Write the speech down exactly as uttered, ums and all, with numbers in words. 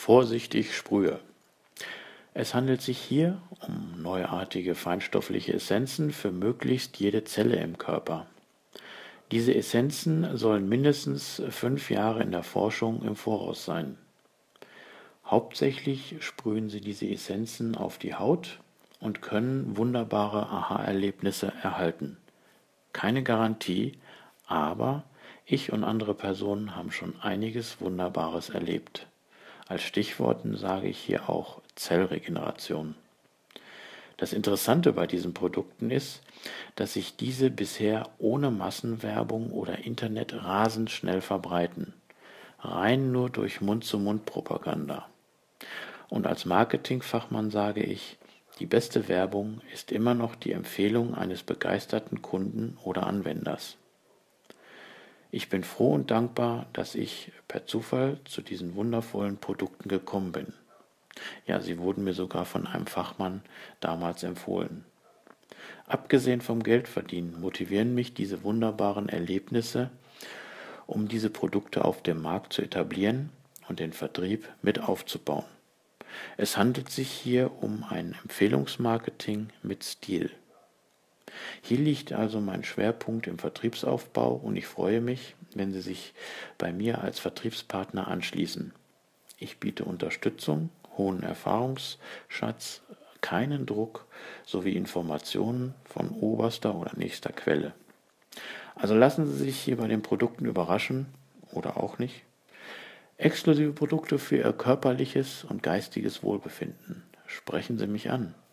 Vorsichtig sprühe. Es handelt sich hier um neuartige feinstoffliche Essenzen für möglichst jede Zelle im Körper. Diese Essenzen sollen mindestens fünf Jahre in der Forschung im Voraus sein. Hauptsächlich sprühen sie diese Essenzen auf die Haut und können wunderbare Aha-Erlebnisse erhalten. Keine Garantie, aber ich und andere Personen haben schon einiges Wunderbares erlebt. Als Stichworten sage ich hier auch Zellregeneration. Das Interessante bei diesen Produkten ist, dass sich diese bisher ohne Massenwerbung oder Internet rasend schnell verbreiten. Rein nur durch Mund-zu-Mund-Propaganda. Und als Marketingfachmann sage ich, die beste Werbung ist immer noch die Empfehlung eines begeisterten Kunden oder Anwenders. Ich bin froh und dankbar, dass ich per Zufall zu diesen wundervollen Produkten gekommen bin. Ja, sie wurden mir sogar von einem Fachmann damals empfohlen. Abgesehen vom Geldverdienen motivieren mich diese wunderbaren Erlebnisse, um diese Produkte auf dem Markt zu etablieren und den Vertrieb mit aufzubauen. Es handelt sich hier um ein Empfehlungsmarketing mit Stil. Hier liegt also mein Schwerpunkt im Vertriebsaufbau und ich freue mich, wenn Sie sich bei mir als Vertriebspartner anschließen. Ich biete Unterstützung, hohen Erfahrungsschatz, keinen Druck sowie Informationen von oberster oder nächster Quelle. Also lassen Sie sich hier bei den Produkten überraschen oder auch nicht. Exklusive Produkte für Ihr körperliches und geistiges Wohlbefinden. Sprechen Sie mich an.